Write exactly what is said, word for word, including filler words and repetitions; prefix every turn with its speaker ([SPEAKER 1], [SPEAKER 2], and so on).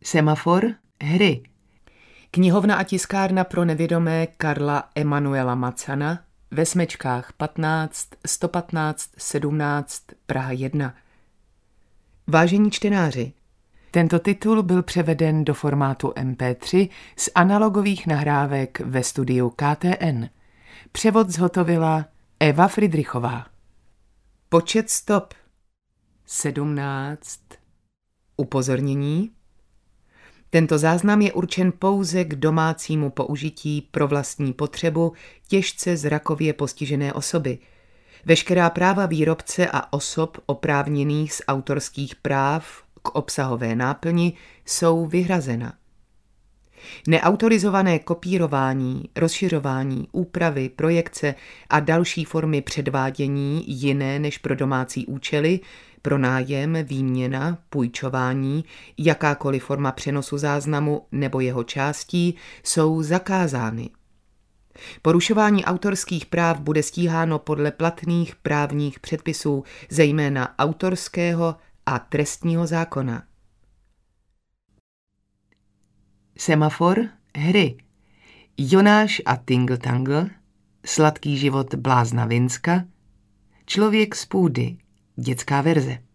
[SPEAKER 1] Semafor hry.
[SPEAKER 2] Knihovna a tiskárna pro nevědomé Karla Emanuela Macana ve Smečkách patnáct, sto patnáct, sedmnáct, Praha jedna.
[SPEAKER 1] Vážení čtenáři, tento titul byl převeden do formátu em pé tři z analogových nahrávek ve studiu K T N. Převod zhotovila Eva Fridrichová. Počet stop sedmnáct. Upozornění. Tento záznam je určen pouze k domácímu použití pro vlastní potřebu těžce zrakově postižené osoby. Veškerá práva výrobce a osob oprávněných z autorských práv k obsahové náplni jsou vyhrazena. Neautorizované kopírování, rozšiřování, úpravy, projekce a další formy předvádění jiné než pro domácí účely, pronájem, výměna, půjčování, jakákoliv forma přenosu záznamu nebo jeho částí jsou zakázány. Porušování autorských práv bude stíháno podle platných právních předpisů, zejména autorského a trestního zákona. Semafor hry. Jonáš a Tingle Tangle, Sladký život blázna Vinska, Člověk z půdy, dětská verze.